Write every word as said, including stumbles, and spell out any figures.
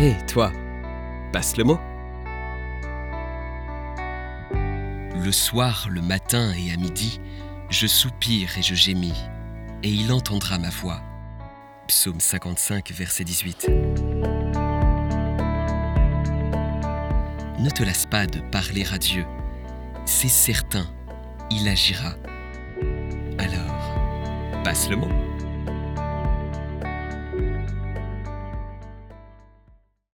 Hé, toi, passe le mot. Le soir, le matin et à midi, je soupire et je gémis, et il entendra ma voix. Psaume cinquante-cinq, verset dix-huit. Ne te lasse pas de parler à Dieu. C'est certain, il agira. Alors, passe le mot.